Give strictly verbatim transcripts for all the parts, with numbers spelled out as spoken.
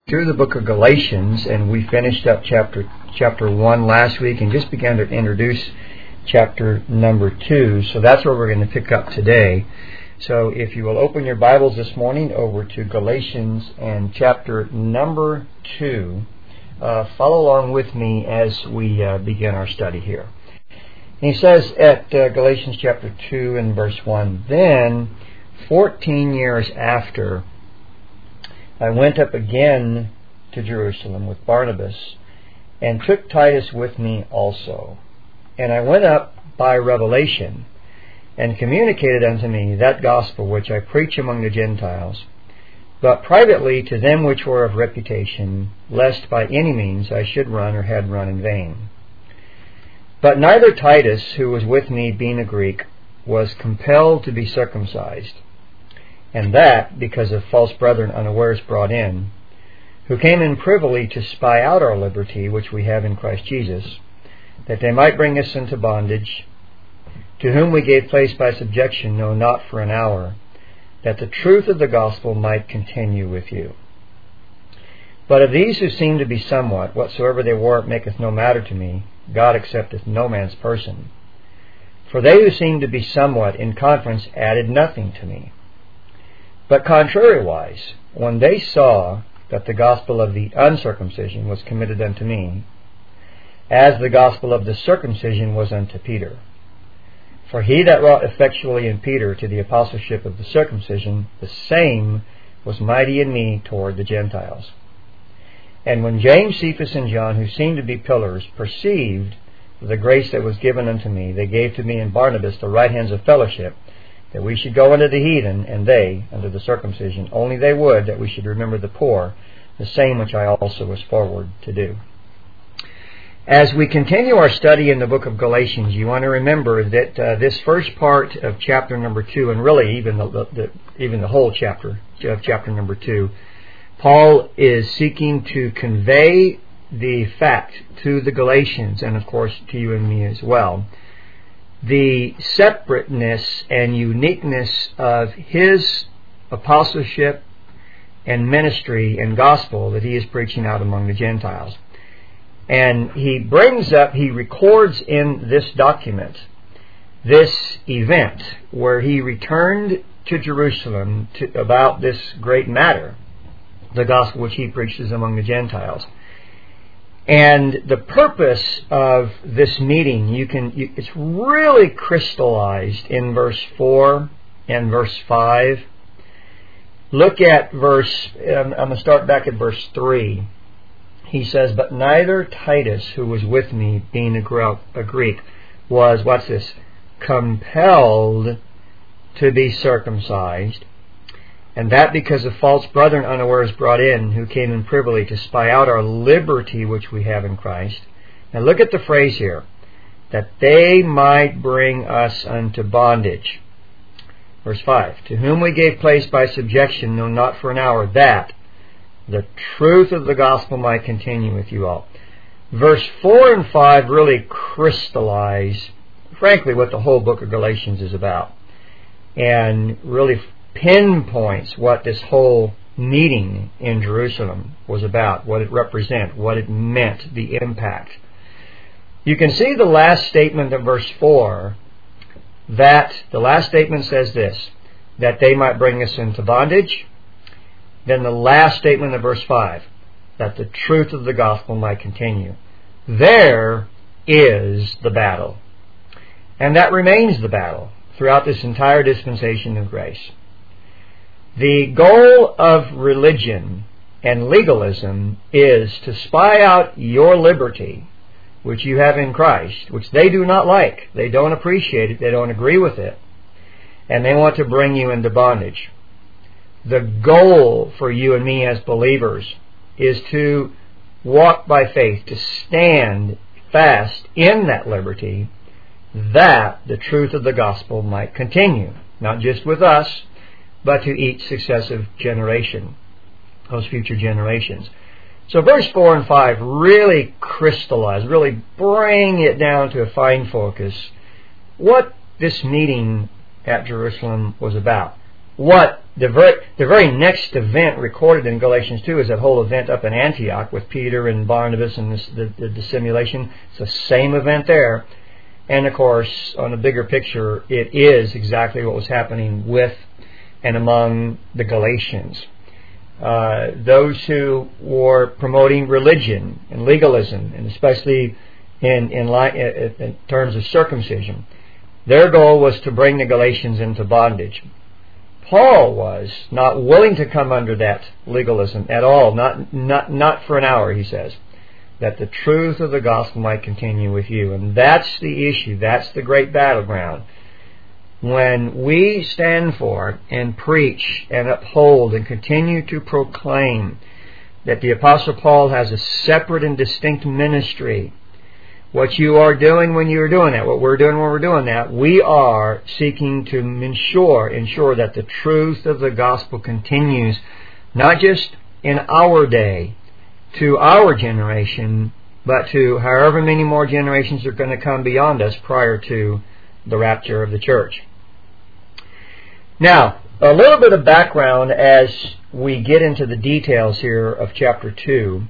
Through the book of Galatians, and we finished up chapter chapter one last week and just began to introduce chapter number two. So that's where we're going to pick up today. So if you will open your Bibles this morning over to Galatians and chapter number two, uh, follow along with me as we uh, begin our study here. And he says at uh, Galatians chapter two and verse one, "Then fourteen years after, I went up again to Jerusalem with Barnabas, and took Titus with me also. And I went up by revelation, and communicated unto me that gospel which I preach among the Gentiles, but privately to them which were of reputation, lest by any means I should run or had run in vain. But neither Titus, who was with me, being a Greek, was compelled to be circumcised, and that because of false brethren unawares brought in, who came in privily to spy out our liberty which we have in Christ Jesus, that they might bring us into bondage, to whom we gave place by subjection, no, not for an hour, that the truth of the gospel might continue with you. But of these who seem to be somewhat, whatsoever they were, it maketh no matter to me. God accepteth no man's person. For they who seemed to be somewhat in conference added nothing to me. But contrariwise, when they saw that the gospel of the uncircumcision was committed unto me, as the gospel of the circumcision was unto Peter. For he that wrought effectually in Peter to the apostleship of the circumcision, the same was mighty in me toward the Gentiles. And when James, Cephas, and John, who seemed to be pillars, perceived the grace that was given unto me, they gave to me and Barnabas the right hands of fellowship, that we should go unto the heathen, and they unto the circumcision. Only they would that we should remember the poor, the same which I also was forward to do." As we continue our study in the book of Galatians, you want to remember that uh, this first part of chapter number two, and really even the, the, the even the whole chapter of chapter number two, Paul is seeking to convey the fact to the Galatians, and of course to you and me as well, the separateness and uniqueness of his apostleship and ministry and gospel that he is preaching out among the Gentiles. And he brings up, he records in this document this event where he returned to Jerusalem to, about this great matter, the gospel which he preaches among the Gentiles. And the purpose of this meeting, you can you, it's really crystallized in verse four and verse five. Look at verse, um, I'm going to start back at verse three. He says, "But neither Titus, who was with me, being a, Gre- a Greek, was," what's this, "compelled to be circumcised, and that because of false brethren unawares brought in, who came in privily to spy out our liberty which we have in Christ." Now look at the phrase here, "that they might bring us unto bondage." Verse five, "To whom we gave place by subjection, no, not for an hour, that the truth of the gospel might continue with you all." Verse four and five really crystallize, frankly, what the whole book of Galatians is about, and really pinpoints what this whole meeting in Jerusalem was about, what it represented, what it meant, the impact. You can see the last statement of verse four, that the last statement says this, that they might bring us into bondage. Then the last statement of verse five, that the truth of the gospel might continue. There is the battle. And that remains the battle throughout this entire dispensation of grace. The goal of religion and legalism is to spy out your liberty, which you have in Christ, which they do not like. They don't appreciate it. They don't agree with it. And they want to bring you into bondage. The goal for you and me as believers is to walk by faith, to stand fast in that liberty, that the truth of the gospel might continue, not just with us, but to each successive generation, those future generations. So verse four and five really crystallize, really bring it down to a fine focus, what this meeting at Jerusalem was about, what the very, the very next event recorded in Galatians two is that whole event up in Antioch with Peter and Barnabas and this, the, the dissimulation. It's the same event there. And of course, on the bigger picture, it is exactly what was happening with and among the Galatians. Uh, those who were promoting religion and legalism, and especially in, in, li- in terms of circumcision, their goal was to bring the Galatians into bondage. Paul was not willing to come under that legalism at all, not, not, not for an hour, he says, that the truth of the gospel might continue with you. And that's the issue. That's the great battleground. When we stand for and preach and uphold and continue to proclaim that the Apostle Paul has a separate and distinct ministry, what you are doing when you are doing that, what we're doing when we're doing that, we are seeking to ensure, ensure that the truth of the gospel continues, not just in our day, to our generation, but to however many more generations are going to come beyond us prior to the rapture of the church. Now, a little bit of background as we get into the details here of chapter two.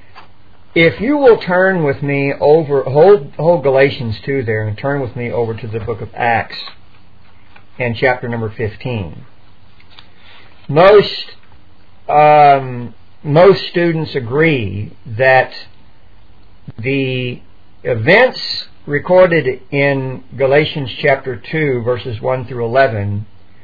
If you will turn with me over, hold, hold Galatians two there, and turn with me over to the book of Acts and chapter number fifteen. Most, um, most students agree that the events recorded in Galatians chapter two, verses one through eleven,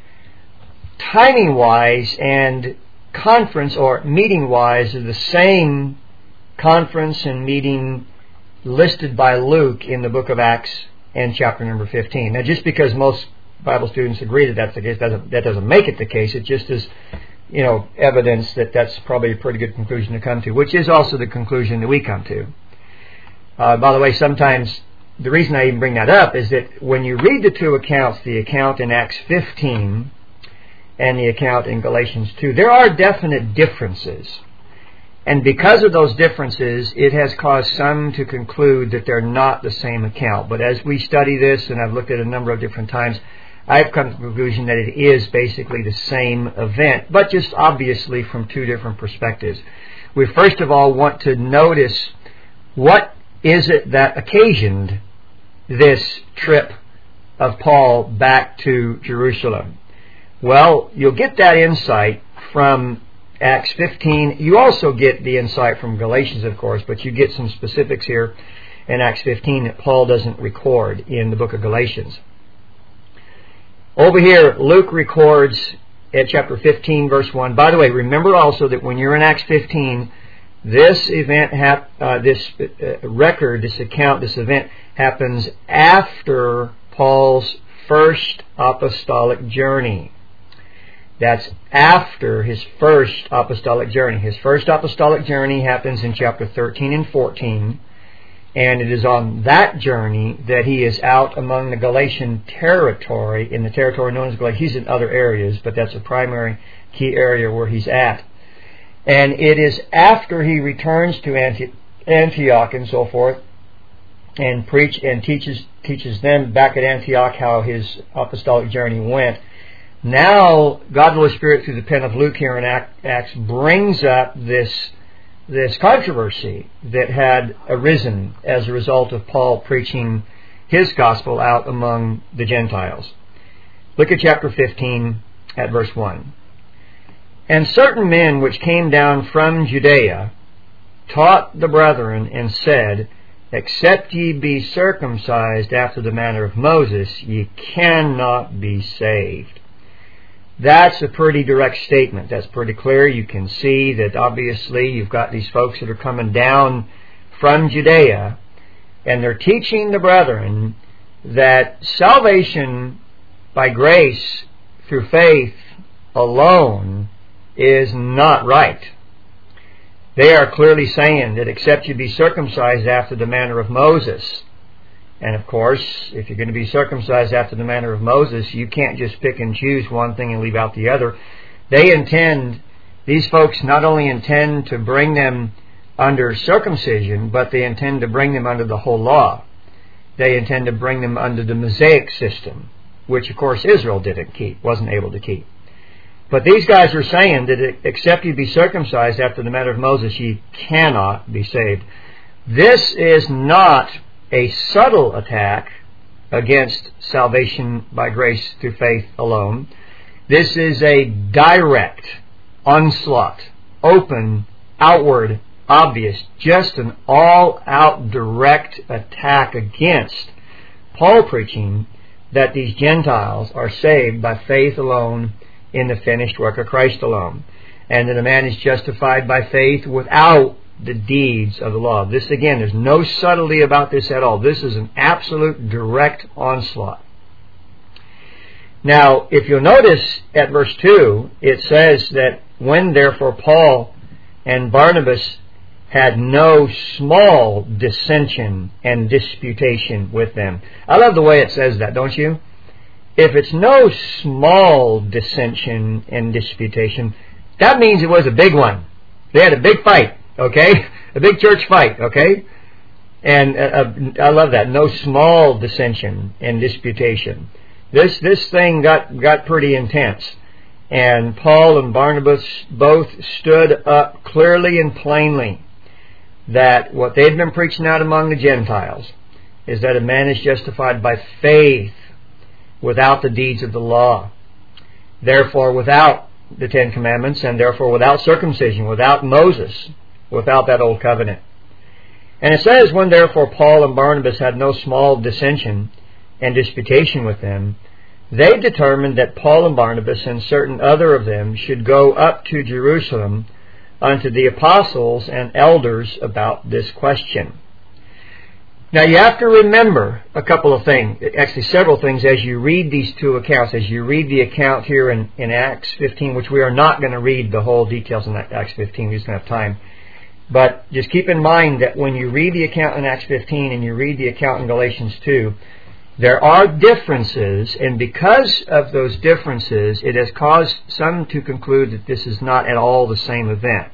timing-wise and conference or meeting-wise, are the same conference and meeting listed by Luke in the book of Acts and chapter number fifteen. Now, just because most Bible students agree that that's the case, doesn't, that doesn't make it the case. It just is, you know, evidence that that's probably a pretty good conclusion to come to, which is also the conclusion that we come to. Uh, by the way, sometimes the reason I even bring that up is that when you read the two accounts, the account in Acts fifteen and the account in Galatians two, there are definite differences. And because of those differences, it has caused some to conclude that they're not the same account. But as we study this, and I've looked at it a number of different times, I've come to the conclusion that it is basically the same event, but just obviously from two different perspectives. We first of all want to notice what is it that occasioned this trip of Paul back to Jerusalem. Well, you'll get that insight from Acts fifteen. You also get the insight from Galatians, of course, but you get some specifics here in Acts fifteen that Paul doesn't record in the book of Galatians. Over here, Luke records at chapter fifteen, verse one. By the way, remember also that when you're in Acts fifteen, this event, hap- uh, this uh, record, this account, this event happens after Paul's first apostolic journey. That's after his first apostolic journey. His first apostolic journey happens in chapter thirteen and fourteen. And it is on that journey that he is out among the Galatian territory, in the territory known as Galatia. He's in other areas, but that's a primary key area where he's at. And it is after he returns to Anti- Antioch and so forth, and preach and teaches teaches them back at Antioch how his apostolic journey went. Now, God the Holy Spirit, through the pen of Luke here in Acts, brings up this this controversy that had arisen as a result of Paul preaching his gospel out among the Gentiles. Look at chapter fifteen at verse one. And certain men which came down from Judea taught the brethren and said, Except ye be circumcised after the manner of Moses, ye cannot be saved. That's a pretty direct statement. That's pretty clear. You can see that obviously you've got these folks that are coming down from Judea, and they're teaching the brethren that salvation by grace through faith alone is not right. They are clearly saying that except you be circumcised after the manner of Moses. And of course, if you're going to be circumcised after the manner of Moses, you can't just pick and choose one thing and leave out the other. They intend, these folks not only intend to bring them under circumcision, but they intend to bring them under the whole law. They intend to bring them under the Mosaic system, which of course Israel didn't keep, wasn't able to keep. But these guys are saying that except you be circumcised after the manner of Moses, ye cannot be saved. This is not a subtle attack against salvation by grace through faith alone. This is a direct onslaught, open, outward, obvious, just an all-out direct attack against Paul preaching that these Gentiles are saved by faith alone in the finished work of Christ alone, and that a man is justified by faith without the deeds of the law. This, again, there's no subtlety about this at all. This is an absolute direct onslaught. Now, if you'll notice at verse two, it says that when therefore Paul and Barnabas had no small dissension and disputation with them. I love the way it says that, don't you? If it's no small dissension and disputation, that means it was a big one. They had a big fight, okay? A big church fight, okay? And uh, I love that. No small dissension and disputation. This this thing got, got pretty intense. And Paul and Barnabas both stood up clearly and plainly that what they'd been preaching out among the Gentiles is that a man is justified by faith without the deeds of the law. Therefore, without the Ten Commandments, and therefore without circumcision, without Moses, without that old covenant. And it says, when therefore Paul and Barnabas had no small dissension and disputation with them, they determined that Paul and Barnabas and certain other of them should go up to Jerusalem unto the apostles and elders about this question. Now you have to remember a couple of things, actually several things, as you read these two accounts. As you read the account here in, in Acts fifteen, which we are not going to read the whole details in Acts fifteen, we just don't have time. But just keep in mind that when you read the account in Acts fifteen and you read the account in Galatians two, there are differences, and because of those differences, it has caused some to conclude that this is not at all the same event.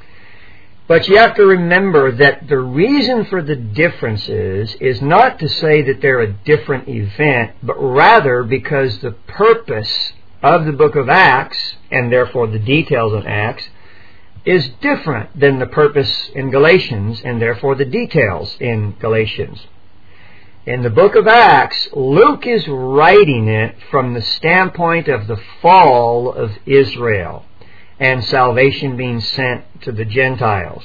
But you have to remember that the reason for the differences is not to say that they're a different event, but rather because the purpose of the book of Acts, and therefore the details of Acts, is different than the purpose in Galatians, and therefore the details in Galatians. In the book of Acts, Luke is writing it from the standpoint of the fall of Israel and salvation being sent to the Gentiles.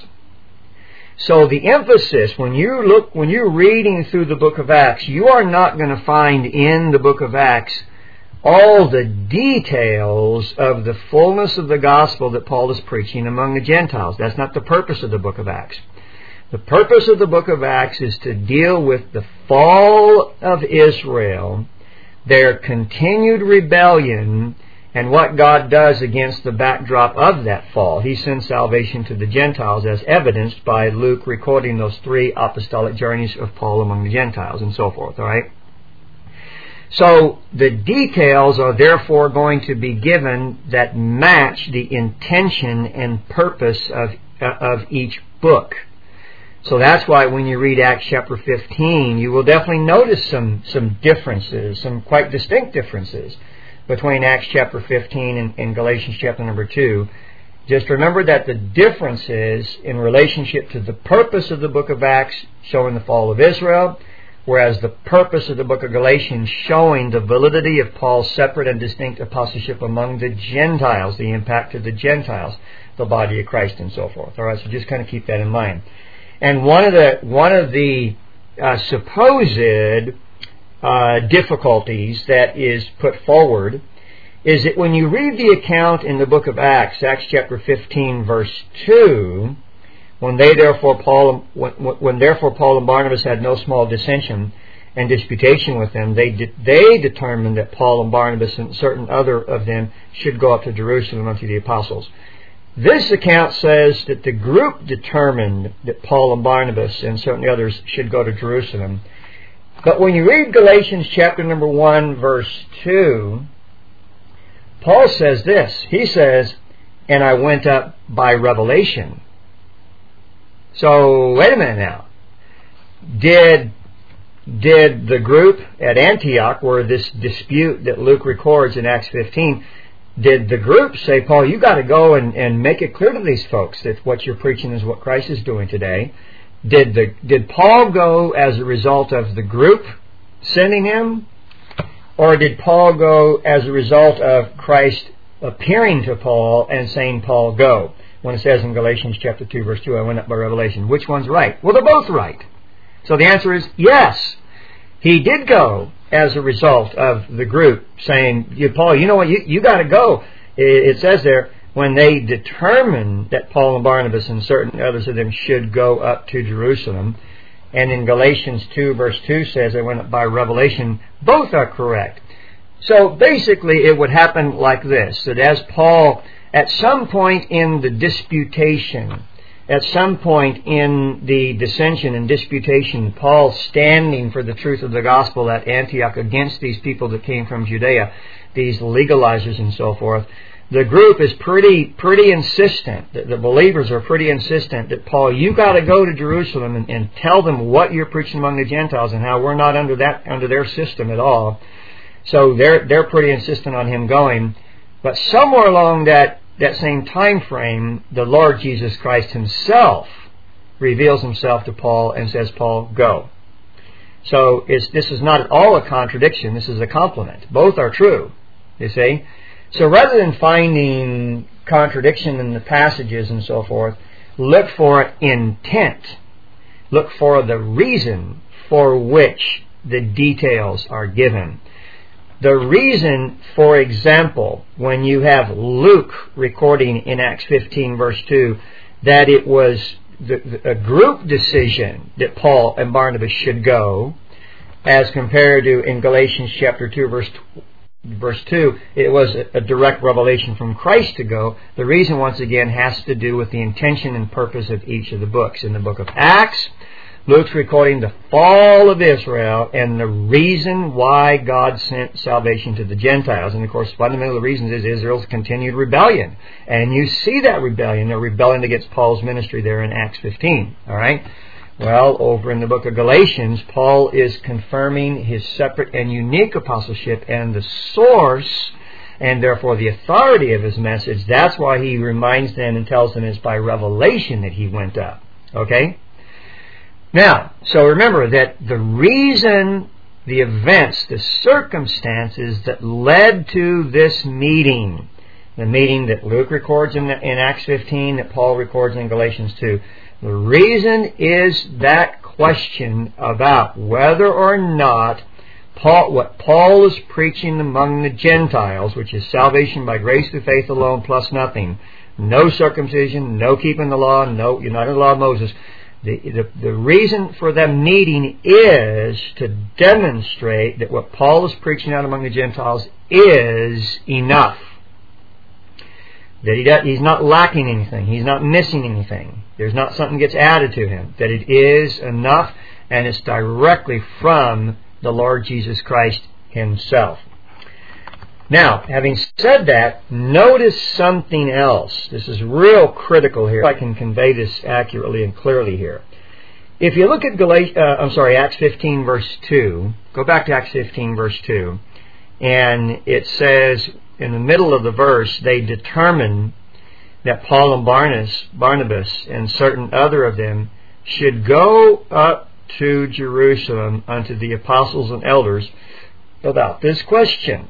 So the emphasis, when you look, when you're reading through the book of Acts, you are not going to find in the book of Acts all the details of the fullness of the gospel that Paul is preaching among the Gentiles. That's not the purpose of the book of Acts. The purpose of the book of Acts is to deal with the fall of Israel, their continued rebellion, and what God does against the backdrop of that fall. He sends salvation to the Gentiles, as evidenced by Luke recording those three apostolic journeys of Paul among the Gentiles and so forth. All right. So the details are therefore going to be given that match the intention and purpose of of each book. So that's why when you read Acts chapter fifteen, you will definitely notice some some differences, some quite distinct differences between Acts chapter fifteen and, and Galatians chapter number two. Just remember that the difference is in relationship to the purpose of the book of Acts, showing the fall of Israel, whereas the purpose of the book of Galatians showing the validity of Paul's separate and distinct apostleship among the Gentiles, the impact of the Gentiles, the body of Christ, and so forth. All right, so just kind of keep that in mind. And one of the one of the uh, supposed uh, difficulties that is put forward is that when you read the account in the book of Acts, Acts chapter fifteen, verse two, when they therefore Paul when, when therefore Paul and Barnabas had no small dissension and disputation with them, they de- they determined that Paul and Barnabas and certain other of them should go up to Jerusalem unto the apostles. This account says that the group determined that Paul and Barnabas and certain others should go to Jerusalem. But when you read Galatians chapter number one, verse two, Paul says this. He says, and I went up by revelation. So, wait a minute now. Did, did the group at Antioch, where this dispute that Luke records in Acts fifteen, Did the group say, Paul, you got to go and, and make it clear to these folks that what you're preaching is what Christ is doing today? Did the did Paul go as a result of the group sending him? Or did Paul go as a result of Christ appearing to Paul and saying, Paul, go? When it says in Galatians chapter two, verse two, I went up by revelation. Which one's right? Well, they're both right. So the answer is yes. He did go as a result of the group saying, Paul, you know what, you, you got to go. It, it says there, when they determined that Paul and Barnabas and certain others of them should go up to Jerusalem. And in Galatians two, verse two says they went up by revelation. Both are correct. So basically it would happen like this, that as Paul, at some point in the disputation, at some point in the dissension and disputation, Paul standing for the truth of the gospel at Antioch against these people that came from Judea, these legalizers and so forth, the group is pretty pretty insistent, the, the believers are pretty insistent that, Paul, you got to go to Jerusalem and, and tell them what you're preaching among the Gentiles and how we're not under that under their system at all. So they're they're pretty insistent on him going. But somewhere along that, that same time frame, the Lord Jesus Christ himself reveals himself to Paul and says, Paul, go. So it's, this is not at all a contradiction. This is a complement. Both are true, you see. So rather than finding contradiction in the passages and so forth, look for intent. Look for the reason for which the details are given. The reason, for example, when you have Luke recording in Acts fifteen, verse two, that it was the, the, a group decision that Paul and Barnabas should go, as compared to in Galatians chapter two, verse Verse two, it was a direct revelation from Christ to go. The reason, once again, has to do with the intention and purpose of each of the books. In the book of Acts, Luke's recording the fall of Israel and the reason why God sent salvation to the Gentiles. And, of course, fundamentally the reason is Israel's continued rebellion. And you see that rebellion. They're rebelling against Paul's ministry there in Acts fifteen. All right? Well, over in the book of Galatians, Paul is confirming his separate and unique apostleship and the source and therefore the authority of his message. That's why he reminds them and tells them it's by revelation that he went up. Okay? Now, so remember that the reason, the events, the circumstances that led to this meeting, the meeting that Luke records in, in Acts fifteen, that Paul records in Galatians two, the reason is that question about whether or not Paul, what Paul is preaching among the Gentiles, which is salvation by grace through faith alone plus nothing, no circumcision, no keeping the law, no, you're not in the law of Moses. The, the, the reason for them meeting is to demonstrate that what Paul is preaching out among the Gentiles is enough. That he does, he's not lacking anything. He's not missing anything. There's not something gets added to him. That it is enough, and it's directly from the Lord Jesus Christ himself. Now, having said that, notice something else. This is real critical here. If I can convey this accurately and clearly here. If you look at Gal- uh, I'm sorry, Acts fifteen, verse two. Go back to Acts fifteen, verse two. And it says, in the middle of the verse, they determined that Paul and Barnabas, Barnabas and certain other of them should go up to Jerusalem unto the apostles and elders about this question.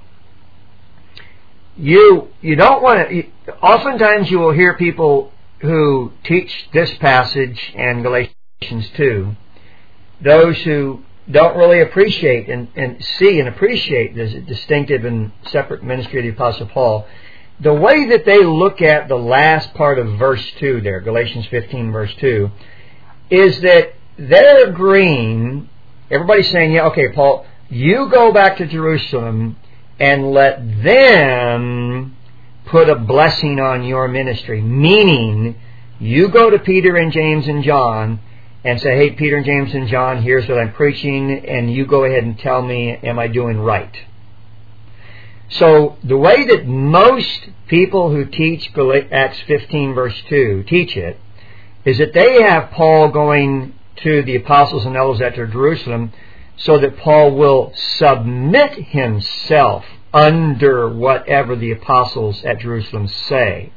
You you don't want to... Oftentimes you will hear people who teach this passage and Galatians two, those who don't really appreciate and, and see and appreciate this distinctive and separate ministry of the Apostle Paul, the way that they look at the last part of verse two there, Galatians fifteen, verse two, is that they're agreeing, everybody's saying, yeah, okay, Paul, you go back to Jerusalem and let them put a blessing on your ministry. Meaning, you go to Peter and James and John and say, hey, Peter and James and John, here's what I'm preaching, and you go ahead and tell me, am I doing right? So, the way that most people who teach Acts fifteen, verse two, teach it, is that they have Paul going to the apostles and elders at Jerusalem so that Paul will submit himself under whatever the apostles at Jerusalem say.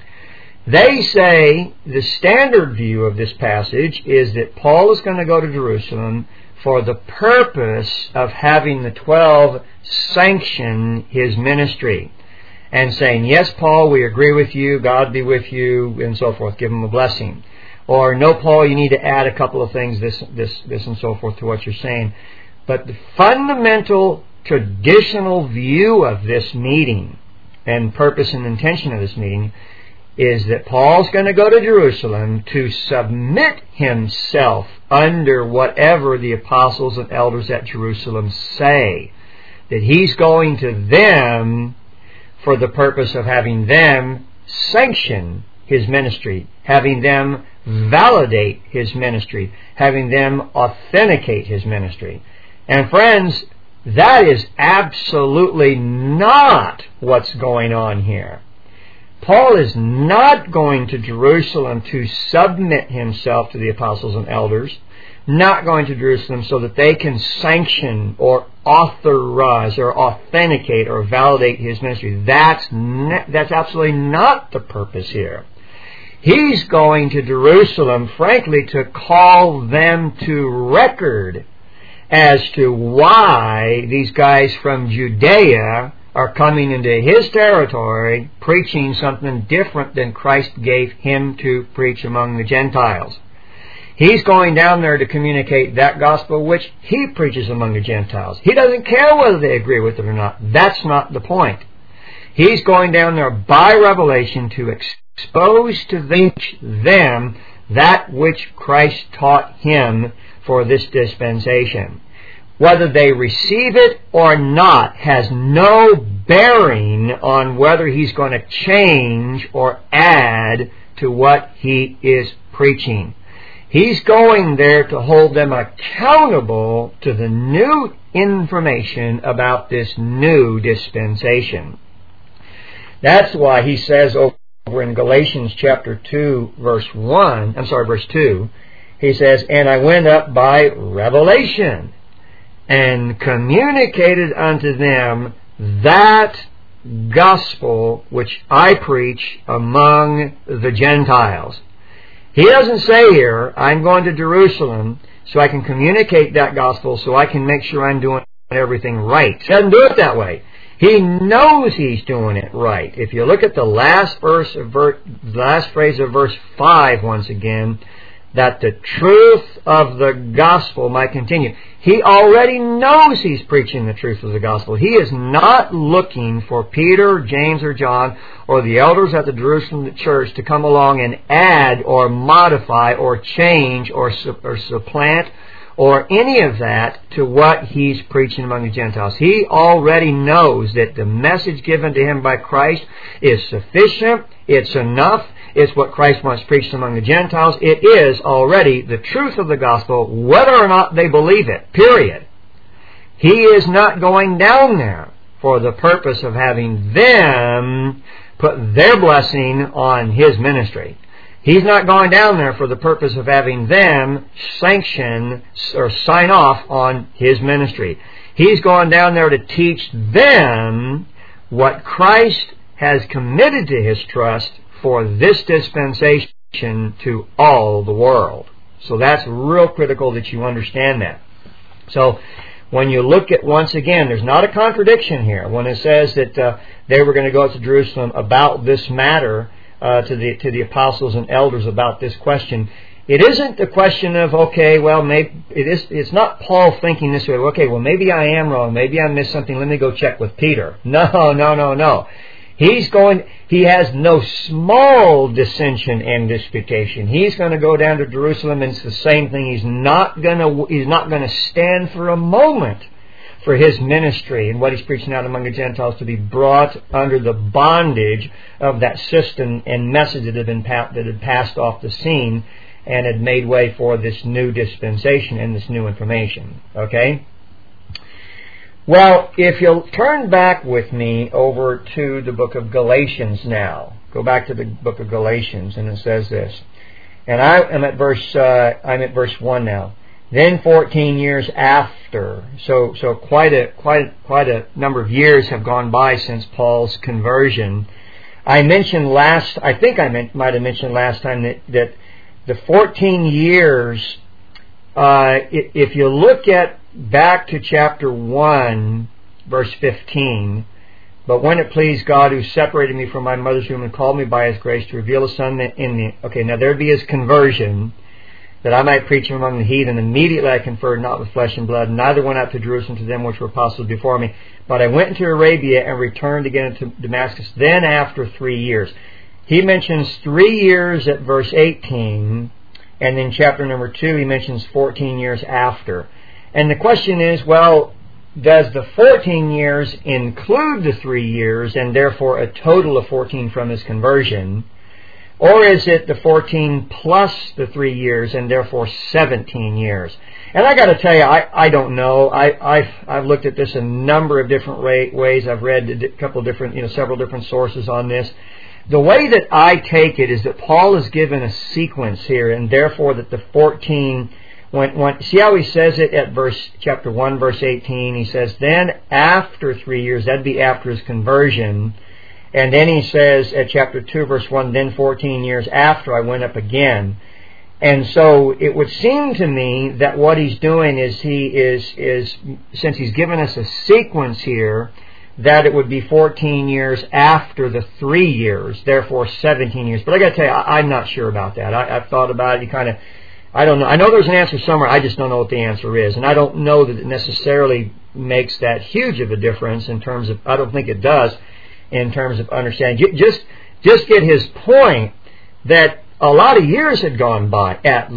They say the standard view of this passage is that Paul is going to go to Jerusalem for the purpose of having the twelve sanction his ministry and saying, yes, Paul, we agree with you, God be with you, and so forth, give him a blessing. Or, no, Paul, you need to add a couple of things, this, this, this, and so forth to what you're saying. But the fundamental traditional view of this meeting and purpose and intention of this meeting is that Paul's going to go to Jerusalem to submit himself under whatever the apostles and elders at Jerusalem say. That he's going to them for the purpose of having them sanction his ministry, having them validate his ministry, having them authenticate his ministry. And friends, that is absolutely not what's going on here. Paul is not going to Jerusalem to submit himself to the apostles and elders, not going to Jerusalem so that they can sanction or authorize or authenticate or validate his ministry. That's, ne- that's absolutely not the purpose here. He's going to Jerusalem, frankly, to call them to record as to why these guys from Judea are coming into his territory preaching something different than Christ gave him to preach among the Gentiles. He's going down there to communicate that gospel which he preaches among the Gentiles. He doesn't care whether they agree with it or not. That's not the point. He's going down there by revelation to expose to them that which Christ taught him for this dispensation. Whether they receive it or not has no bearing on whether he's going to change or add to what he is preaching. He's going there to hold them accountable to the new information about this new dispensation. That's why he says over in Galatians chapter two, verse one, I'm sorry, verse two, he says, and I went up by revelation and communicated unto them that gospel which I preach among the Gentiles. He doesn't say here, I'm going to Jerusalem so I can communicate that gospel so I can make sure I'm doing everything right. He doesn't do it that way. He knows he's doing it right. If you look at the last verse of ver- last phrase of verse five once again, that the truth of the gospel might continue. He already knows he's preaching the truth of the gospel. He is not looking for Peter, James, or John, or the elders at the Jerusalem church to come along and add or modify or change or, su- or supplant or any of that to what he's preaching among the Gentiles. He already knows that the message given to him by Christ is sufficient, it's enough, it's what Christ wants preached among the Gentiles. It is already the truth of the gospel, whether or not they believe it, period. He is not going down there for the purpose of having them put their blessing on his ministry. He's not going down there for the purpose of having them sanction or sign off on his ministry. He's going down there to teach them what Christ has committed to his trust for this dispensation to all the world. So that's real critical that you understand that. So when you look at, once again, there's not a contradiction here when it says that uh, they were going to go up to Jerusalem about this matter uh, to the to the apostles and elders about this question. It isn't the question of, okay, well, maybe it is. It's not Paul thinking this way. Okay, well, maybe I am wrong. Maybe I missed something. Let me go check with Peter. No, no, no, no. He's going. He has no small dissension and disputation. He's going to go down to Jerusalem, and it's the same thing. He's not going to. He's not going to stand for a moment for his ministry and what he's preaching out among the Gentiles to be brought under the bondage of that system and message that had been that had passed off the scene and had made way for this new dispensation and this new information. Okay? Well, if you'll turn back with me over to the book of Galatians now. Go back to the book of Galatians, and it says this. And I am at verse uh, I'm at verse one now. then fourteen years after. So, so quite a quite a, quite a number of years have gone by since Paul's conversion. I mentioned last, I think I meant, might have mentioned last time that that the fourteen years. Uh, if you look at back to chapter one, verse fifteen. But when it pleased God who separated me from my mother's womb and called me by His grace to reveal His Son in me. Okay, now there would be His conversion, that I might preach Him among the heathen. Immediately I conferred not with flesh and blood, neither went up to Jerusalem to them which were apostles before me. But I went into Arabia and returned again to Damascus, then after three years. He mentions three years at verse eighteen, and in chapter number two he mentions fourteen years after. And the question is, well, does the fourteen years include the three years and therefore a total of fourteen from his conversion? Or is it the fourteen plus the three years and therefore seventeen years? And I got to tell you, I, I don't know. I, I've, I've looked at this a number of different way, ways. I've read a couple of different, you know, several different sources on this. The way that I take it is that Paul is given a sequence here, and therefore that the fourteen... When, when, see how he says it at verse chapter one, verse eighteen? He says, then after three years, that'd be after his conversion. And then he says at chapter two, verse one, then fourteen years after I went up again. And so it would seem to me that what he's doing is he is, is since he's given us a sequence here, that it would be fourteen years after the three years, therefore seventeen years. But I got to tell you, I, I'm not sure about that. I, I've thought about it. You kind of... I don't know. I know there's an answer somewhere. I just don't know what the answer is. And I don't know that it necessarily makes that huge of a difference in terms of, I don't think it does, in terms of understanding. Just, just get his point that a lot of years had gone by, at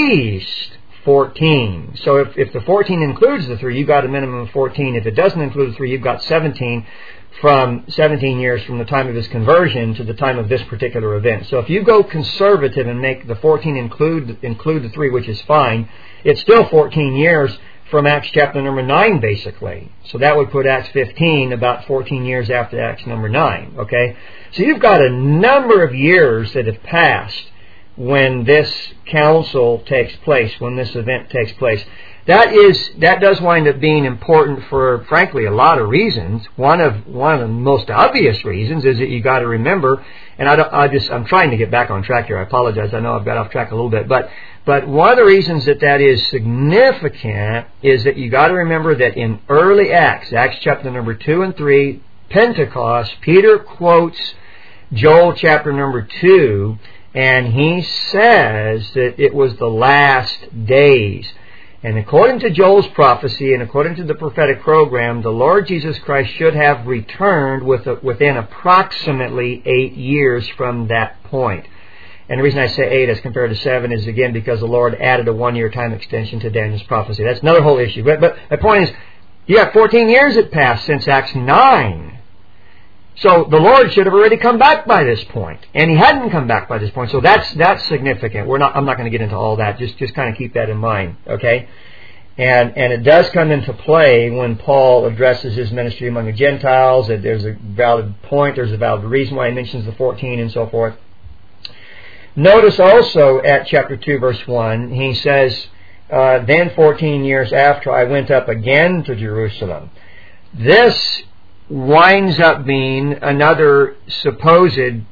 least fourteen. So if, if the fourteen includes the three, you've got a minimum of fourteen. If it doesn't include the three, you've got seventeen. From seventeen years from the time of his conversion to the time of this particular event. So if you go conservative and make the fourteen include include the three, which is fine, it's still fourteen years from Acts chapter number nine, basically. So that would put Acts fifteen about fourteen years after Acts number nine. Okay, so you've got a number of years that have passed when this council takes place, when this event takes place. That is, that does wind up being important for, frankly, a lot of reasons. One of one of the most obvious reasons is that you got to remember, and I don't, I just, I'm trying to get back on track here. I apologize. I know I've got off track a little bit, but but one of the reasons that that is significant is that you got to remember that in early Acts, Acts chapter number two and three, Pentecost, Peter quotes Joel chapter number two, and he says that it was the last days. And according to Joel's prophecy and according to the prophetic program, the Lord Jesus Christ should have returned with a, within approximately eight years from that point. And the reason I say eight as compared to seven is, again, because the Lord added a one-year time extension to Daniel's prophecy. That's another whole issue. But, but my point is, you got fourteen years that passed since Acts nine. So the Lord should have already come back by this point, and He hadn't come back by this point. So that's that's significant. We're not. I'm not going to get into all that. Just just kind of keep that in mind, okay? And and it does come into play when Paul addresses his ministry among the Gentiles. That there's a valid point. There's a valid reason why he mentions the fourteen and so forth. Notice also at chapter two, verse one, he says, uh, "Then fourteen years after, I went up again to Jerusalem." This winds up being another supposed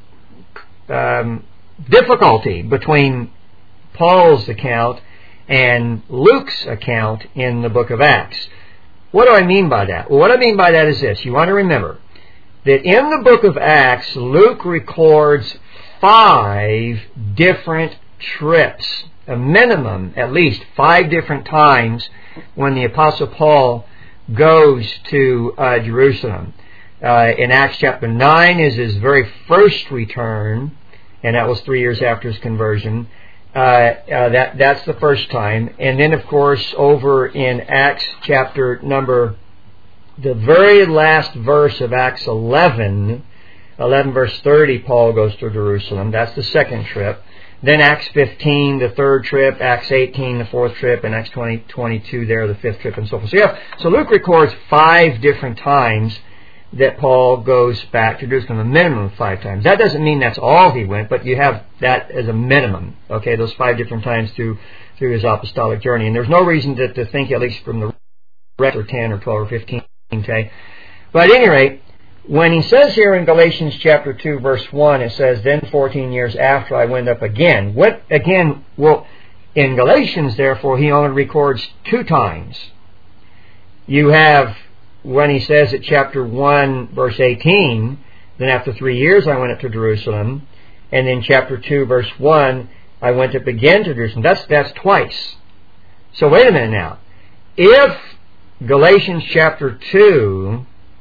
um, difficulty between Paul's account and Luke's account in the book of Acts. What do I mean by that? Well, what I mean by that is this. You want to remember that in the book of Acts, Luke records five different trips, a minimum, at least five different times when the Apostle Paul goes to uh, Jerusalem. Uh, in Acts chapter nine is his very first return, and that was three years after his conversion. Uh, uh, that that's the first time. And then, of course, over in Acts chapter number, the very last verse of Acts eleven, eleven verse thirty, Paul goes to Jerusalem. That's the second trip. Then Acts fifteen, the third trip, Acts eighteen, the fourth trip, and Acts twenty, twenty-two there, the fifth trip, and so forth. So, yeah, so Luke records five different times that Paul goes back to Jerusalem a minimum of five times. That doesn't mean that's all he went, but you have that as a minimum, okay, those five different times through through his apostolic journey. And there's no reason to, to think, at least from the rest, or ten or twelve or fifteen, okay. But at any rate, when he says here in Galatians chapter two, verse one, it says, then fourteen years after I went up again. What, again, well, in Galatians, therefore, he only records two times. You have when he says at chapter one, verse eighteen, then after three years I went up to Jerusalem, and then chapter two, verse one, I went up again to Jerusalem. That's, that's twice. So wait a minute now. If Galatians chapter two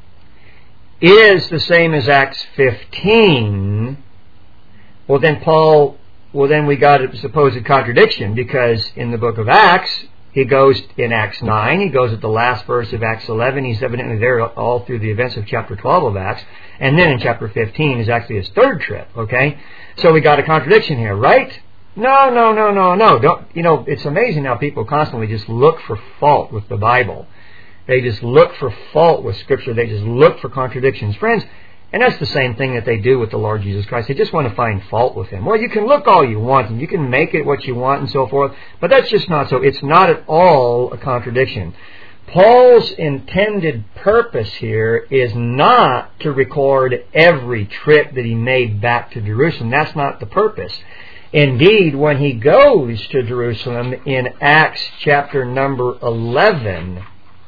is the same as Acts fifteen, well then Paul, well then we got a supposed contradiction, because in the book of Acts, he goes in Acts nine, he goes at the last verse of Acts eleven, he's evidently there all through the events of chapter twelve of Acts, and then in chapter fifteen is actually his third trip, okay? So we got a contradiction here, right? No, no, no, no, no. Don't, you know, it's amazing how people constantly just look for fault with the Bible. They just look for fault with Scripture. They just look for contradictions. Friends, and that's the same thing that they do with the Lord Jesus Christ. They just want to find fault with Him. Well, you can look all you want, and you can make it what you want and so forth, but that's just not so. It's not at all a contradiction. Paul's intended purpose here is not to record every trip that he made back to Jerusalem. That's not the purpose. Indeed, when he goes to Jerusalem in Acts chapter number eleven,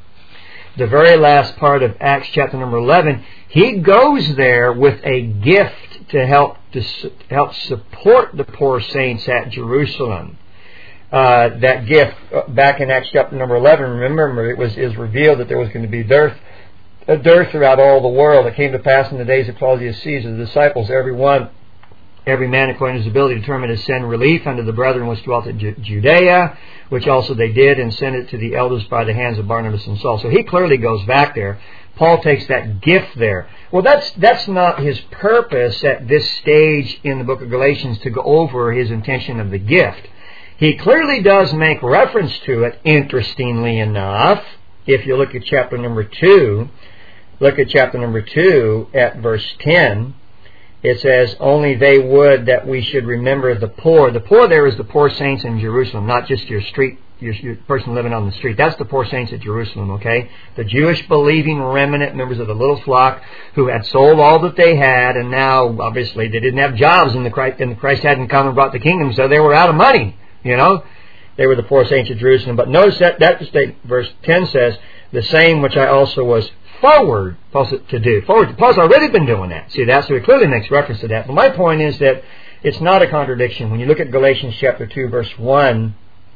the very last part of Acts chapter number eleven, he goes there with a gift to help to help support the poor saints at Jerusalem. Uh, that gift, uh, back in Acts chapter number eleven, remember, it was is revealed that there was going to be dearth, a dearth throughout all the world. It came to pass in the days of Claudius Caesar, the disciples, every one, every man according to his ability, determined to send relief unto the brethren which dwelt at Judea, which also they did, and sent it to the elders by the hands of Barnabas and Saul. So he clearly goes back there. Paul takes that gift there. Well, that's that's not his purpose at this stage in the book of Galatians, to go over his intention of the gift. He clearly does make reference to it, interestingly enough. If you look at chapter number two, look at chapter number two at verse ten. It says, only they would that we should remember the poor. The poor there is the poor saints in Jerusalem, not just your street, your, your person living on the street. That's the poor saints at Jerusalem, okay? The Jewish believing remnant members of the little flock who had sold all that they had, and now, obviously, they didn't have jobs, and the Christ, and Christ hadn't come and brought the kingdom, so they were out of money, you know? They were the poor saints of Jerusalem. But notice that, that verse ten says, the same which I also was forward to do. Forward. Paul's already been doing that. See that? So he clearly makes reference to that. But my point is that it's not a contradiction. When you look at Galatians chapter two, verse one,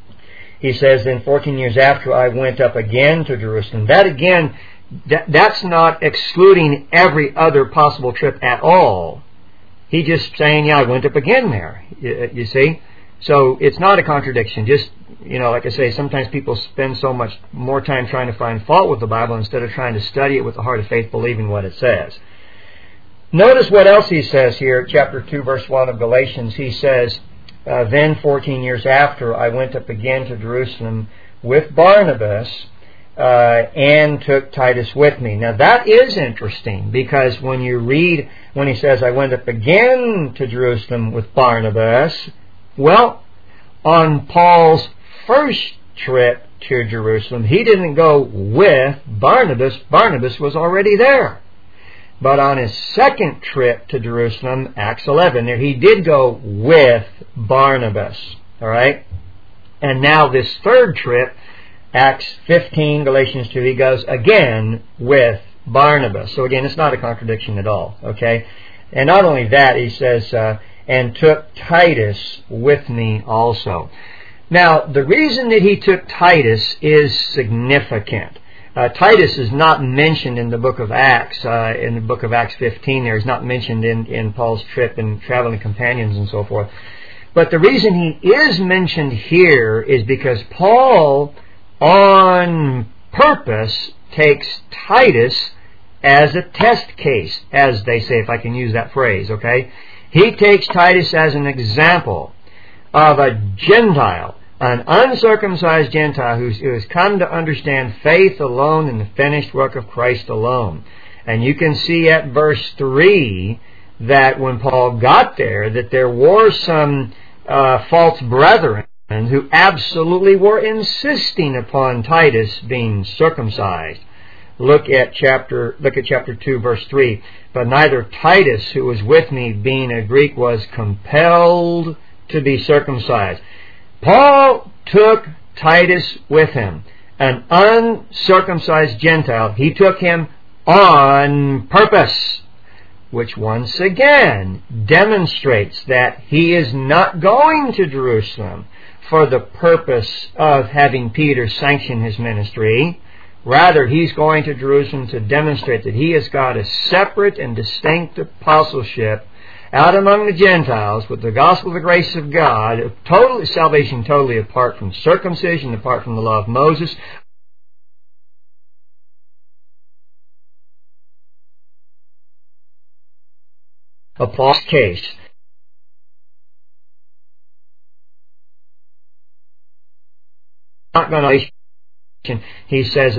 he says, then fourteen years after I went up again to Jerusalem. That again, that, that's not excluding every other possible trip at all. He's just saying, yeah, I went up again there. You, you see? So it's not a contradiction. Just, you know, like I say, sometimes people spend so much more time trying to find fault with the Bible instead of trying to study it with the heart of faith, believing what it says. Notice what else he says here, chapter two, verse one of Galatians. He says, uh, then fourteen years after, I went up again to Jerusalem with Barnabas uh, and took Titus with me. Now that is interesting, because when you read, when he says, I went up again to Jerusalem with Barnabas, well, on Paul's first trip to Jerusalem, he didn't go with Barnabas. Barnabas was already there. But on his second trip to Jerusalem, Acts eleven, there he did go with Barnabas. All right? And now this third trip, Acts fifteen, Galatians two, he goes again with Barnabas. So again, it's not a contradiction at all. Okay? And not only that, he says, uh, and took Titus with me also. Now, the reason that he took Titus is significant. Uh, Titus is not mentioned in the book of Acts, uh, in the book of Acts fifteen there. He's not mentioned in, in Paul's trip and traveling companions and so forth. But the reason he is mentioned here is because Paul, on purpose, takes Titus as a test case, as they say, if I can use that phrase, okay? He takes Titus as an example of a Gentile, an uncircumcised Gentile who has come to understand faith alone and the finished work of Christ alone. And you can see at verse three that when Paul got there, that there were some uh, false brethren who absolutely were insisting upon Titus being circumcised. Look at chapter look at chapter two, verse three. But neither Titus, who was with me, being a Greek, was compelled to be circumcised. Paul took Titus with him, an uncircumcised Gentile. He took him on purpose, which once again demonstrates that he is not going to Jerusalem for the purpose of having Peter sanction his ministry. Rather, he's going to Jerusalem to demonstrate that he has got a separate and distinct apostleship out among the Gentiles with the gospel of the grace of God, totally salvation totally apart from circumcision, apart from the law of Moses. Paul's case. Not going to. He says,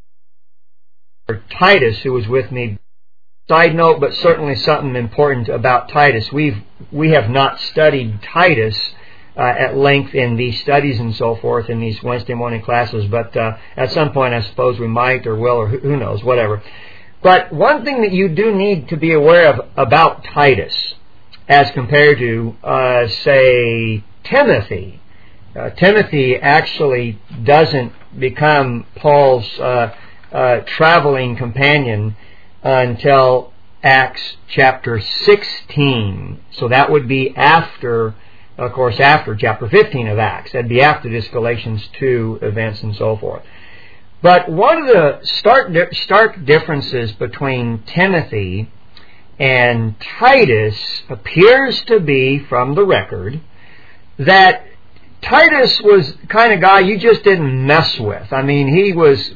Titus, who was with me. Side note, but certainly something important about Titus. We've we have not studied Titus uh, at length in these studies and so forth in these Wednesday morning classes, but uh, at some point I suppose we might or will, or who knows, whatever. But one thing that you do need to be aware of about Titus, as compared to, uh, say, Timothy. Uh, Timothy actually doesn't become Paul's uh, uh, traveling companion until Acts chapter sixteen. So that would be after, of course, after chapter fifteen of Acts. That'd be after this Galatians two events and so forth. But one of the stark, stark differences between Timothy and Titus appears to be, from the record, that Titus was the kind of guy you just didn't mess with. I mean, he was,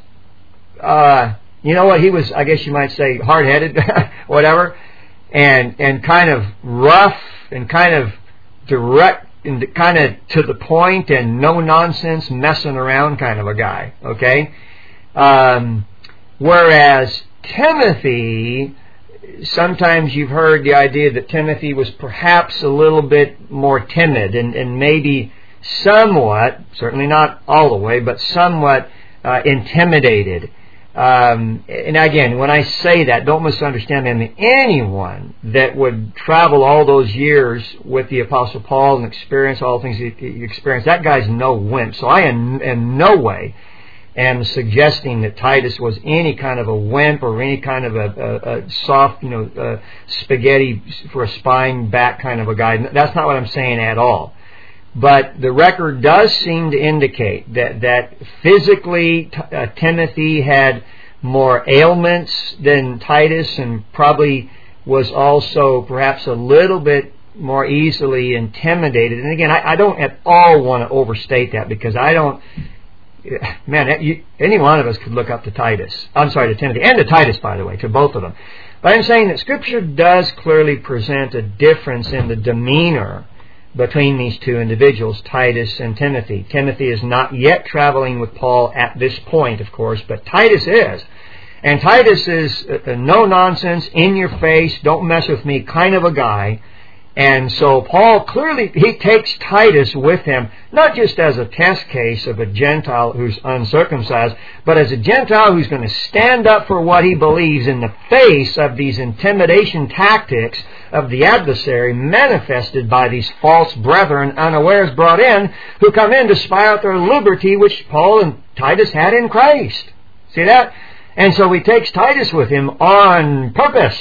uh, you know what, he was, I guess you might say, hard-headed, whatever, and and kind of rough and kind of direct and kind of to the point and no-nonsense, messing around kind of a guy, okay? Um, whereas Timothy, sometimes you've heard the idea that Timothy was perhaps a little bit more timid and, and maybe somewhat, certainly not all the way, but somewhat uh, intimidated. Um, and again, when I say that, don't misunderstand me. I mean, anyone that would travel all those years with the Apostle Paul and experience all the things he, he experienced, that guy's no wimp. So I in, in no way am suggesting that Titus was any kind of a wimp or any kind of a, a, a soft, you know, uh, spaghetti for a spine back kind of a guy. That's not what I'm saying at all. But the record does seem to indicate that, that physically t- uh, Timothy had more ailments than Titus, and probably was also perhaps a little bit more easily intimidated. And again, I, I don't at all want to overstate that, because I don't, man, you, any one of us could look up to Titus. I'm sorry, to Timothy, and to Titus, by the way, to both of them. But I'm saying that Scripture does clearly present a difference in the demeanor between these two individuals, Titus and Timothy. Timothy is not yet traveling with Paul at this point, of course, but Titus is. And Titus is a no-nonsense, in-your-face, don't mess with me kind of a guy. And so Paul clearly, he takes Titus with him, not just as a test case of a Gentile who's uncircumcised, but as a Gentile who's going to stand up for what he believes in the face of these intimidation tactics of the adversary manifested by these false brethren unawares brought in, who come in to spy out their liberty which Paul and Titus had in Christ. See that? And so he takes Titus with him on purpose.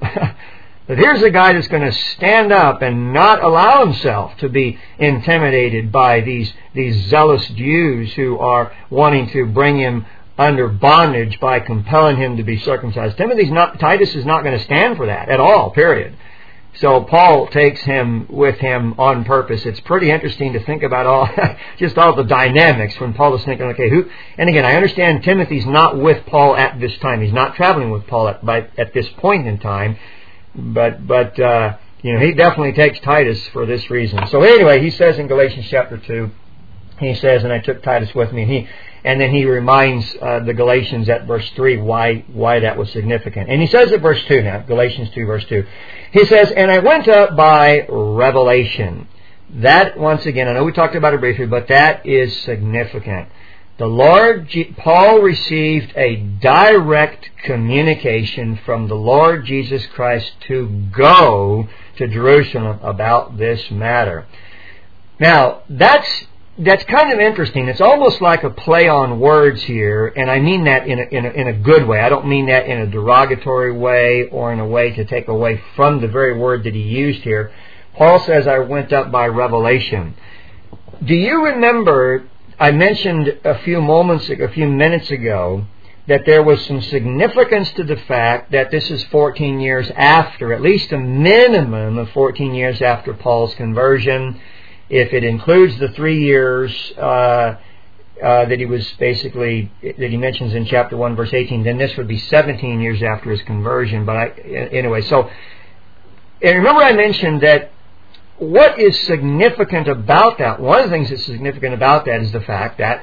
But here's a guy that's going to stand up and not allow himself to be intimidated by these these zealous Jews who are wanting to bring him under bondage by compelling him to be circumcised. Timothy's not, Titus is not going to stand for that at all, period. So Paul takes him with him on purpose. It's pretty interesting to think about all, just all the dynamics when Paul is thinking, okay, who, and again, I understand Timothy's not with Paul at this time. He's not traveling with Paul at, by, at this point in time. But, but uh, you know, he definitely takes Titus for this reason. So anyway, he says in Galatians chapter two, he says, and I took Titus with me, and he, and then he reminds uh, the Galatians at verse three why why that was significant. And he says at verse two now, Galatians two, verse two, he says, and I went up by revelation. That, once again, I know we talked about it briefly, but that is significant. The Lord, Paul received a direct communication from the Lord Jesus Christ to go to Jerusalem about this matter. Now, that's that's kind of interesting. It's almost like a play on words here, and I mean that in a, in a, in a good way. I don't mean that in a derogatory way or in a way to take away from the very word that he used here. Paul says, I went up by revelation. Do you remember, I mentioned a few moments, a few minutes ago, that there was some significance to the fact that this is fourteen years after, at least a minimum of fourteen years after Paul's conversion. If it includes the three years uh, uh, that he was basically, that he mentions in chapter one, verse eighteen, then this would be seventeen years after his conversion. But I, anyway, so, and remember I mentioned that what is significant about that, one of the things that's significant about that is the fact that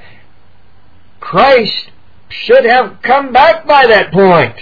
Christ should have come back by that point.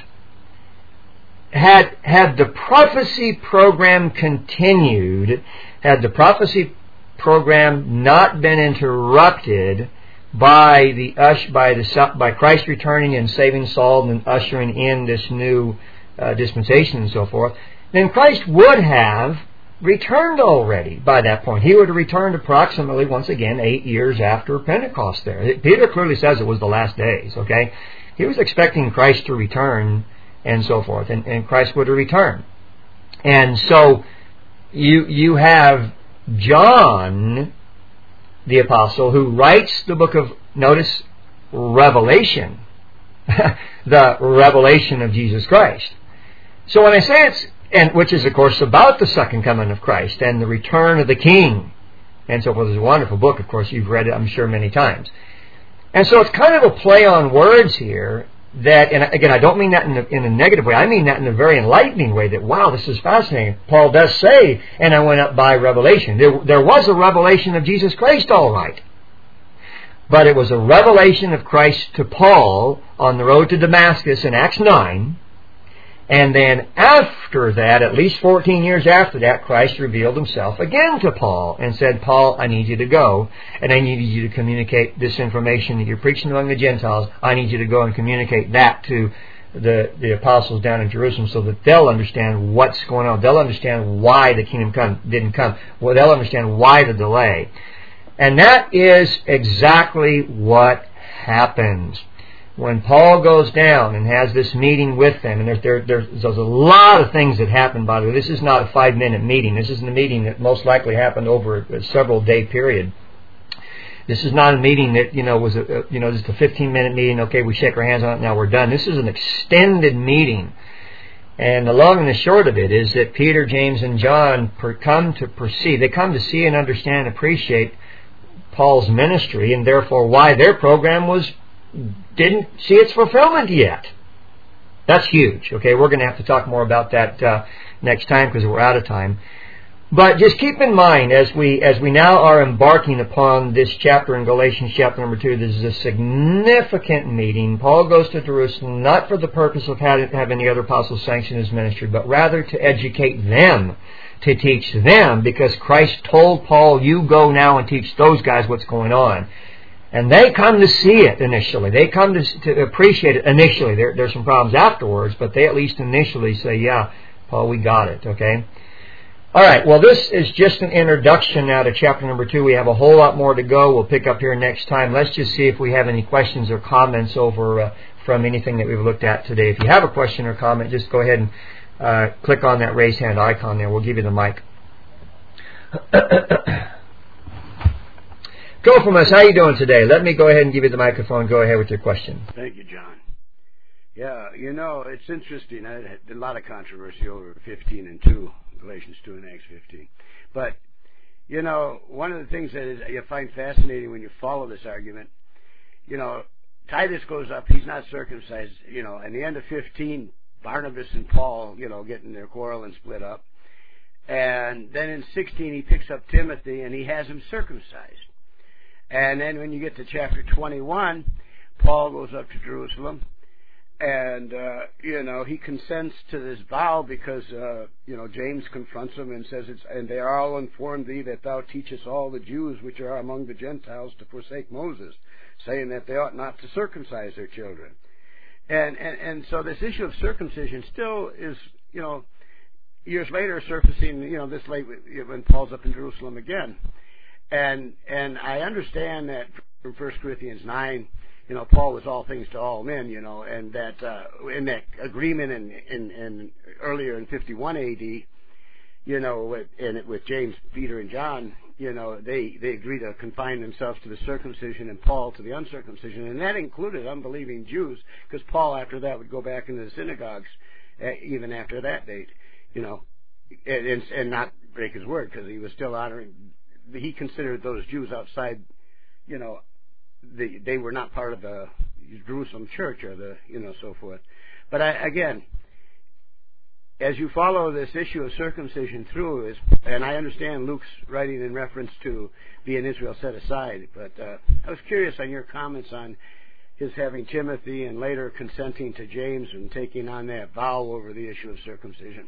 Had, had the prophecy program continued, had the prophecy program not been interrupted by the by the by Christ returning and saving Saul and ushering in this new uh, dispensation and so forth, then Christ would have returned already by that point. He would have returned approximately, once again, eight years after Pentecost there. Peter clearly says it was the last days, okay? He was expecting Christ to return and so forth, and, and Christ would have returned. And so you you have John, the apostle, who writes the book of, notice, Revelation, the revelation of Jesus Christ. So when I say it's, and which is, of course, about the second coming of Christ and the return of the King, and so forth. It's a wonderful book, of course. You've read it, I'm sure, many times. And so it's kind of a play on words here that, and again, I don't mean that in a, in a negative way. I mean that in a very enlightening way, that, wow, this is fascinating. Paul does say, and I went up by revelation. There, there was a revelation of Jesus Christ, all right. But it was a revelation of Christ to Paul on the road to Damascus in Acts nine. And then after that, at least fourteen years after that, Christ revealed himself again to Paul and said, Paul, I need you to go, and I need you to communicate this information that you're preaching among the Gentiles. I need you to go and communicate that to the, the apostles down in Jerusalem so that they'll understand what's going on. They'll understand why the kingdom come, didn't come. Well, they'll understand why the delay. And that is exactly what happens. When Paul goes down and has this meeting with them, and there, there, there's, there's a lot of things that happen, by the way. This is not a five-minute meeting. This isn't a meeting that most likely happened over a several-day period. This is not a meeting that, you know, was a, a you know, just a fifteen-minute meeting. Okay, we shake our hands on it, now we're done. This is an extended meeting. And the long and the short of it is that Peter, James, and John per, come to perceive. They come to see and understand and appreciate Paul's ministry, and therefore why their program was didn't see its fulfillment yet. That's huge. Okay, we're going to have to talk more about that uh, next time because we're out of time. But just keep in mind, as we as we now are embarking upon this chapter in Galatians chapter number two, this is a significant meeting. Paul goes to Jerusalem not for the purpose of having the other apostles sanction his ministry, but rather to educate them, to teach them, because Christ told Paul, you go now and teach those guys what's going on. And they come to see it initially. They come to, to appreciate it initially. There, there's some problems afterwards, but they at least initially say, yeah, Paul, we got it, okay? All right, well, this is just an introduction now to chapter number two. We have a whole lot more to go. We'll pick up here next time. Let's just see if we have any questions or comments over uh, from anything that we've looked at today. If you have a question or comment, just go ahead and uh, click on that raise hand icon there. We'll give you the mic. Trophimus, how you doing today? Let me go ahead and give you the microphone. Go ahead with your question. Thank you, John. Yeah, you know, it's interesting. I had a lot of controversy over fifteen and two, Galatians two and Acts fifteen. But, you know, one of the things that is, you find fascinating when you follow this argument, you know, Titus goes up, he's not circumcised, you know, and the end of fifteen, Barnabas and Paul, you know, getting their quarrel and split up. And then in sixteen, he picks up Timothy and he has him circumcised. And then when you get to chapter twenty-one, Paul goes up to Jerusalem, and, uh, you know, he consents to this vow because, uh, you know, James confronts him and says, it's, and they are all informed thee that thou teachest all the Jews which are among the Gentiles to forsake Moses, saying that they ought not to circumcise their children. And, and, and so this issue of circumcision still is, you know, years later surfacing, you know, this late when Paul's up in Jerusalem again. And, and I understand that from First Corinthians nine, you know, Paul was all things to all men, you know, and that uh, in that agreement in, in, in earlier in fifty-one A D, you know, with, and with James, Peter, and John, you know, they, they agreed to confine themselves to the circumcision and Paul to the uncircumcision, and that included unbelieving Jews, because Paul after that would go back into the synagogues, uh, even after that date, you know, and, and, and not break his word, because he was still honoring, he considered those Jews outside, you know, The, they were not part of the Jerusalem church or the, you know, so forth. But I, again, as you follow this issue of circumcision through, is, and I understand Luke's writing in reference to being Israel set aside, but uh, I was curious on your comments on his having Timothy and later consenting to James and taking on that vow over the issue of circumcision.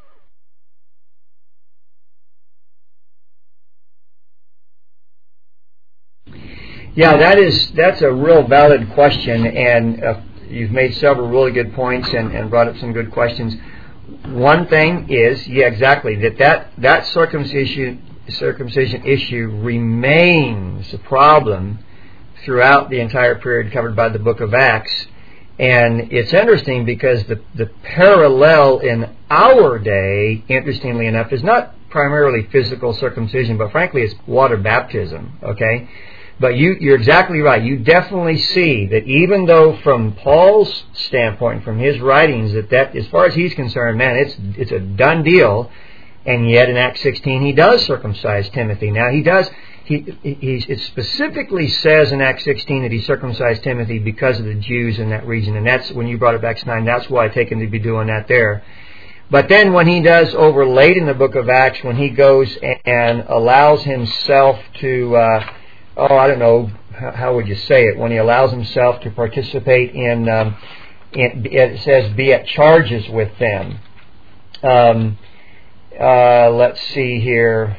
Yeah, that is that's a real valid question, and uh, you've made several really good points and, and brought up some good questions. One thing is, yeah, exactly, that that, that circumcision, circumcision issue remains a problem throughout the entire period covered by the book of Acts. And it's interesting because the, the parallel in our day, interestingly enough, is not primarily physical circumcision, but frankly it's water baptism, okay? But you, you're exactly right. You definitely see that even though from Paul's standpoint, from his writings, that, that as far as he's concerned, man, it's it's a done deal. And yet in Acts sixteen, he does circumcise Timothy. Now he does. He, he it specifically says in Acts sixteen that he circumcised Timothy because of the Jews in that region. And that's when you brought up Acts nine. That's why I take him to be doing that there. But then when he does over late in the book of Acts, when he goes and allows himself to. Uh, Oh, I don't know, how would you say it, when he allows himself to participate in, um, in it says, be at charges with them. Um, uh, let's see here.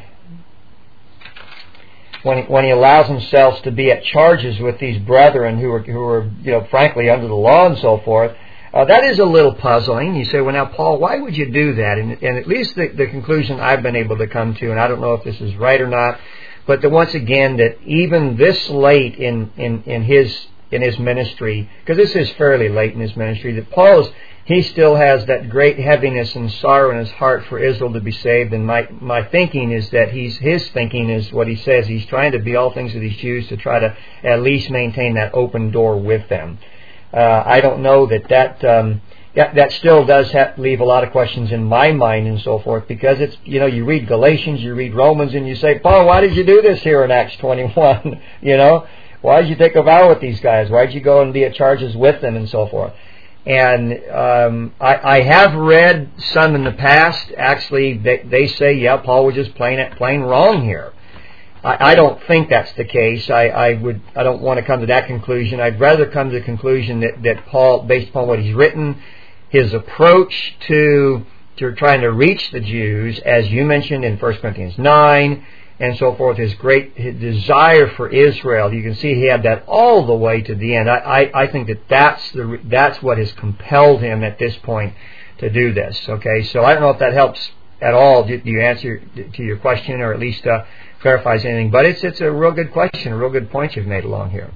When he, when he allows himself to be at charges with these brethren who are, who are, you know, frankly, under the law and so forth, uh, that is a little puzzling. You say, well, now, Paul, why would you do that? And, and at least the, the conclusion I've been able to come to, and I don't know if this is right or not, but that once again, that even this late in, in, in his in his ministry, because this is fairly late in his ministry, that Paul is, he still has that great heaviness and sorrow in his heart for Israel to be saved. And my, my thinking is that he's his thinking is what he says. He's trying to be all things to these Jews to try to at least maintain that open door with them. Uh, I don't know that that... Um, Yeah, that still does have, leave a lot of questions in my mind and so forth, because it's, you know, you read Galatians, you read Romans, and you say, Paul, why did you do this here in Acts twenty-one? You know, why did you take a vow with these guys? Why did you go and be at charges with them and so forth? And um, I, I have read some in the past, actually, they, they say, yeah, Paul was just plain, plain wrong here. I, I don't think that's the case. I, I would, I don't want to come to that conclusion. I'd rather come to the conclusion that, that Paul, based upon what he's written, his approach to to trying to reach the Jews, as you mentioned in First Corinthians nine, and so forth, his great his desire for Israel. You can see he had that all the way to the end. I, I, I think that that's, the, that's what has compelled him at this point to do this. Okay, so I don't know if that helps at all. Do you answer to your question, or at least uh, clarifies anything? But it's it's a real good question, a real good point you've made along here.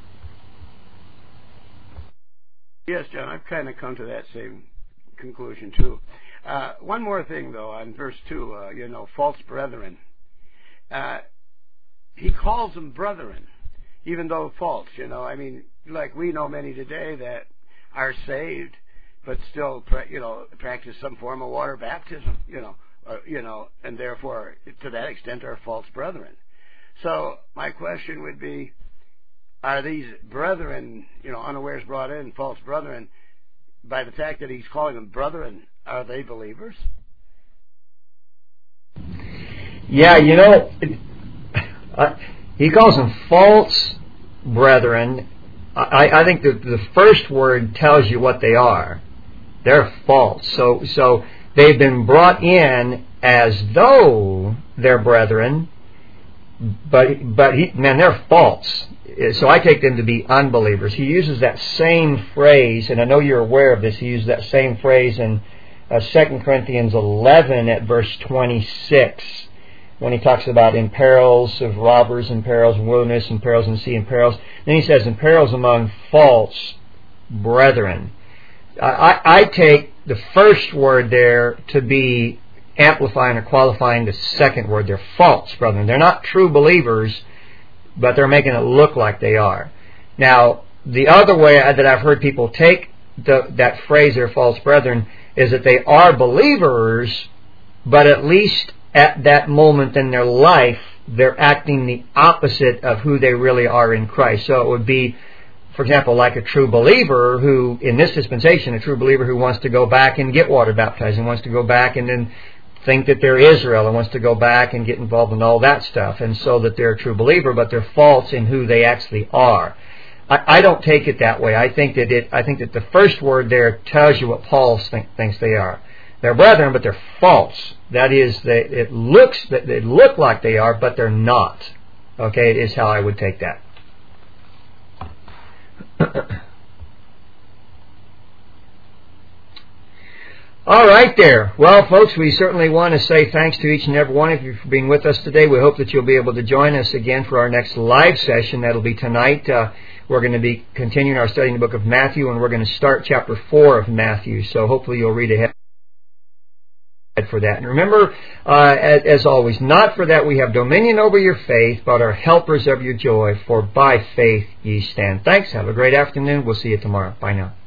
Yes, John, I've kind of come to that same conclusion, too. Uh, one more thing, though, on verse two, uh, you know, false brethren. Uh, he calls them brethren, even though false, you know. I mean, like we know many today that are saved, but still, you know, practice some form of water baptism, you know, uh, you know, and therefore, to that extent, are false brethren. So my question would be, are these brethren, you know, unawares brought in, false brethren, by the fact that he's calling them brethren, are they believers? Yeah, you know, it, uh, He calls them false brethren. I, I think that the first word tells you what they are. They're false. So, so they've been brought in as though they're brethren, but but he, man, they're false. So I take them to be unbelievers. He uses that same phrase, and I know you're aware of this. He used that same phrase in uh, Second Corinthians eleven at verse twenty-six, when he talks about in perils of robbers, in perils of wilderness, in perils in the sea, in perils. Then he says in perils among false brethren. I, I take the first word there to be amplifying or qualifying the second word. They're false brethren. They're not true believers, but they're making it look like they are. Now, the other way that I've heard people take the, that phrase, they're false brethren, is that they are believers, but at least at that moment in their life, they're acting the opposite of who they really are in Christ. So it would be, for example, like a true believer who, in this dispensation, a true believer who wants to go back and get water baptized and wants to go back and then think that they're Israel and wants to go back and get involved in all that stuff, and so that they're a true believer, but they're false in who they actually are. I, I don't take it that way. I think that it. I think that the first word there tells you what Paul think, thinks they are. They're brethren, but they're false. That is, they, it looks that they look like they are, but they're not. Okay, is how I would take that. All right there. Well, folks, we certainly want to say thanks to each and every one of you for being with us today. We hope that you'll be able to join us again for our next live session. That'll be tonight. Uh, we're going to be continuing our study in the book of Matthew, and we're going to start chapter four of Matthew. So hopefully you'll read ahead for that. And remember, uh, as, as always, not for that we have dominion over your faith, but are helpers of your joy, for by faith ye stand. Thanks. Have a great afternoon. We'll see you tomorrow. Bye now.